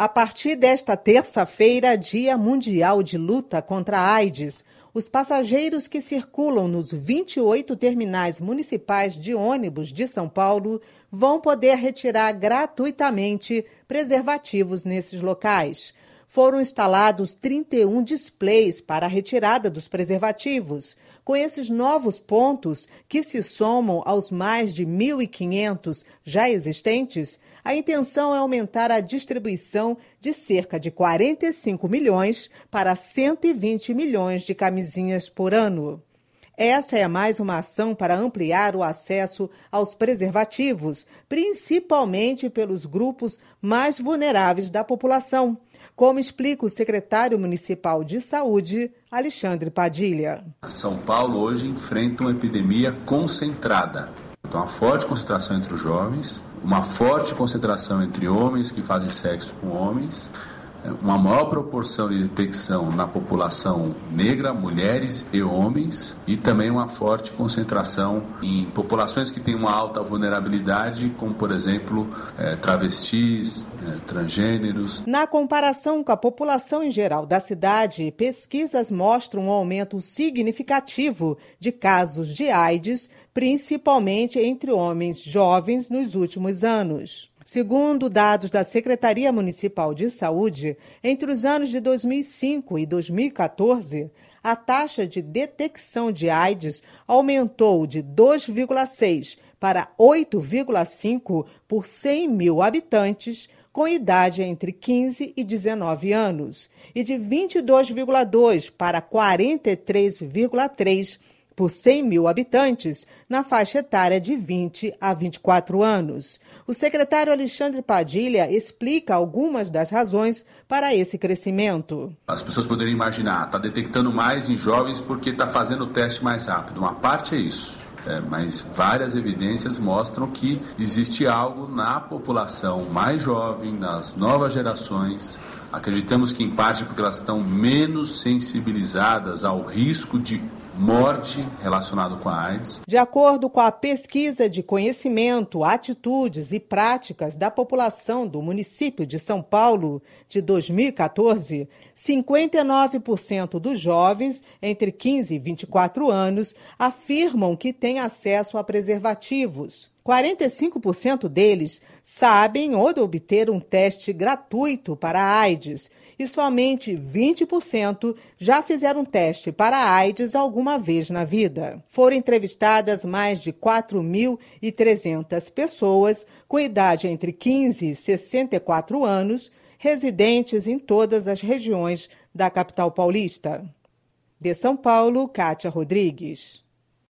A partir desta terça-feira, Dia Mundial de Luta contra a AIDS, os passageiros que circulam nos 28 terminais municipais de ônibus de São Paulo vão poder retirar gratuitamente preservativos nesses locais. Foram instalados 31 displays para a retirada dos preservativos. Com esses novos pontos, que se somam aos mais de 1.500 já existentes, a intenção é aumentar a distribuição de cerca de 45 milhões para 120 milhões de camisinhas por ano. Essa é mais uma ação para ampliar o acesso aos preservativos, principalmente pelos grupos mais vulneráveis da população, como explica o secretário municipal de Saúde, Alexandre Padilha. São Paulo hoje enfrenta uma epidemia concentrada. Então, uma forte concentração entre os jovens, uma forte concentração entre homens que fazem sexo com homens, uma maior proporção de detecção na população negra, mulheres e homens, e também uma forte concentração em populações que têm uma alta vulnerabilidade, como, por exemplo, travestis, transgêneros. Na comparação com a população em geral da cidade, pesquisas mostram um aumento significativo de casos de AIDS, principalmente entre homens jovens nos últimos anos. Segundo dados da Secretaria Municipal de Saúde, entre os anos de 2005 e 2014, a taxa de detecção de AIDS aumentou de 2,6 para 8,5 por 100 mil habitantes com idade entre 15 e 19 anos, e de 22,2 para 43,3 por 100 mil habitantes na faixa etária de 20 a 24 anos. O secretário Alexandre Padilha explica algumas das razões para esse crescimento. As pessoas poderiam imaginar, está detectando mais em jovens porque está fazendo o teste mais rápido. Uma parte é isso. Mas várias evidências mostram que existe algo na população mais jovem, nas novas gerações. Acreditamos que, em parte, porque elas estão menos sensibilizadas ao risco de morte relacionado com a AIDS. De acordo com a pesquisa de conhecimento, atitudes e práticas da população do município de São Paulo de 2014, 59% dos jovens entre 15 e 24 anos afirmam que têm acesso a preservativos. 45% deles sabem onde obter um teste gratuito para a AIDS e somente 20% já fizeram teste para a AIDS alguma vez na vida. Foram entrevistadas mais de 4.300 pessoas com idade entre 15 e 64 anos, residentes em todas as regiões da capital paulista. De São Paulo, Kátia Rodrigues.